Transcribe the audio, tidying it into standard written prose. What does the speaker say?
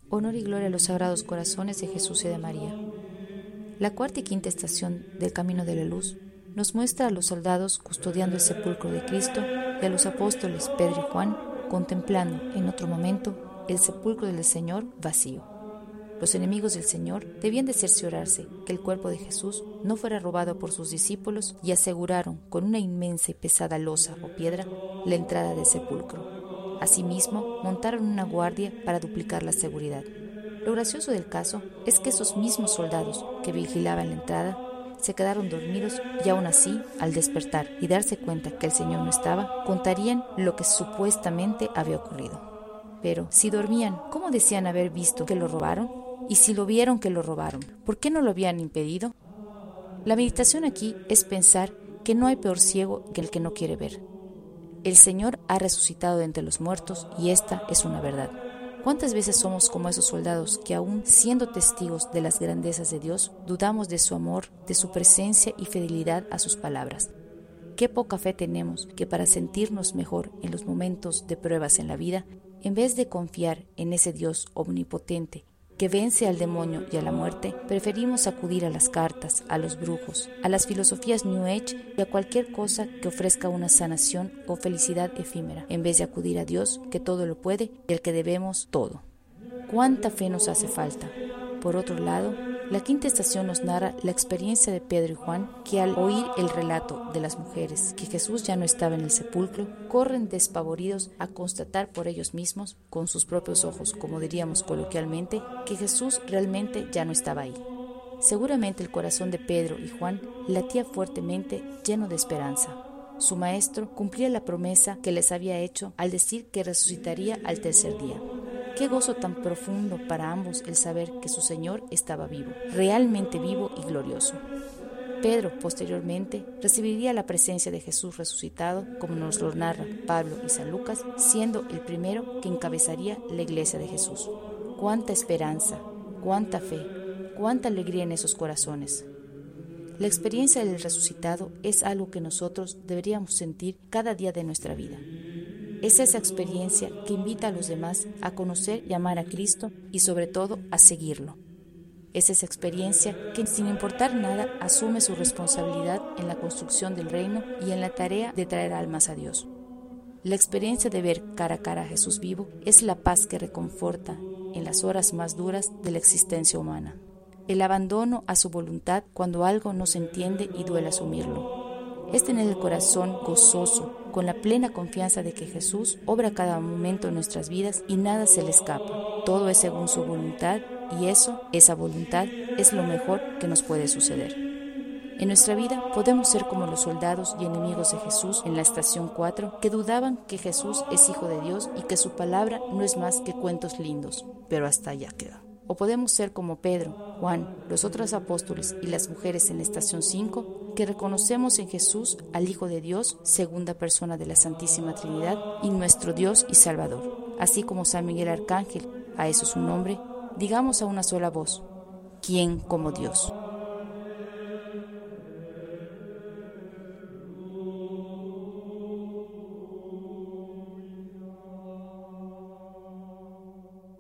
Honor y gloria a los sagrados corazones de Jesús y de María. La cuarta y quinta estación del Camino de la Luz nos muestra a los soldados custodiando el sepulcro de Cristo y a los apóstoles Pedro y Juan contemplando en otro momento el sepulcro del Señor vacío. Los enemigos del Señor debían de cerciorarse que el cuerpo de Jesús no fuera robado por sus discípulos y aseguraron con una inmensa y pesada losa o piedra la entrada del sepulcro. Asimismo, montaron una guardia para duplicar la seguridad. Lo gracioso del caso es que esos mismos soldados que vigilaban la entrada se quedaron dormidos y aún así, al despertar y darse cuenta que el Señor no estaba, contarían lo que supuestamente había ocurrido. Pero, si dormían, ¿cómo decían haber visto que lo robaron? Y si lo vieron que lo robaron, ¿por qué no lo habían impedido? La meditación aquí es pensar que no hay peor ciego que el que no quiere ver. El Señor ha resucitado de entre los muertos y esta es una verdad. ¿Cuántas veces somos como esos soldados que aún siendo testigos de las grandezas de Dios, dudamos de su amor, de su presencia y fidelidad a sus palabras? Qué poca fe tenemos que para sentirnos mejor en los momentos de pruebas en la vida, en vez de confiar en ese Dios omnipotente que vence al demonio y a la muerte, preferimos acudir a las cartas, a los brujos, a las filosofías New Age y a cualquier cosa que ofrezca una sanación o felicidad efímera, en vez de acudir a Dios, que todo lo puede y al que debemos todo. ¿Cuánta fe nos hace falta? Por otro lado, la quinta estación nos narra la experiencia de Pedro y Juan, que al oír el relato de las mujeres que Jesús ya no estaba en el sepulcro, corren despavoridos a constatar por ellos mismos, con sus propios ojos, como diríamos coloquialmente, que Jesús realmente ya no estaba ahí. Seguramente el corazón de Pedro y Juan latía fuertemente, lleno de esperanza. Su maestro cumplía la promesa que les había hecho al decir que resucitaría al tercer día. Qué gozo tan profundo para ambos el saber que su Señor estaba vivo, realmente vivo y glorioso. Pedro, posteriormente, recibiría la presencia de Jesús resucitado, como nos lo narra Pablo y San Lucas, siendo el primero que encabezaría la iglesia de Jesús. Cuánta esperanza, cuánta fe, cuánta alegría en esos corazones. La experiencia del resucitado es algo que nosotros deberíamos sentir cada día de nuestra vida. Es esa experiencia que invita a los demás a conocer y amar a Cristo y sobre todo a seguirlo. Es esa experiencia que sin importar nada asume su responsabilidad en la construcción del reino y en la tarea de traer almas a Dios. La experiencia de ver cara a cara a Jesús vivo es la paz que reconforta en las horas más duras de la existencia humana. El abandono a su voluntad cuando algo no se entiende y duele asumirlo. Es tener el corazón gozoso, con la plena confianza de que Jesús obra cada momento en nuestras vidas y nada se le escapa. Todo es según su voluntad y esa voluntad, es lo mejor que nos puede suceder. En nuestra vida podemos ser como los soldados y enemigos de Jesús en la estación 4, que dudaban que Jesús es Hijo de Dios y que su palabra no es más que cuentos lindos, pero hasta allá queda. O podemos ser como Pedro, Juan, los otros apóstoles y las mujeres en la estación 5, que reconocemos en Jesús al Hijo de Dios, segunda persona de la Santísima Trinidad, y nuestro Dios y Salvador. Así como San Miguel Arcángel, a eso su nombre, digamos a una sola voz: ¿quién como Dios?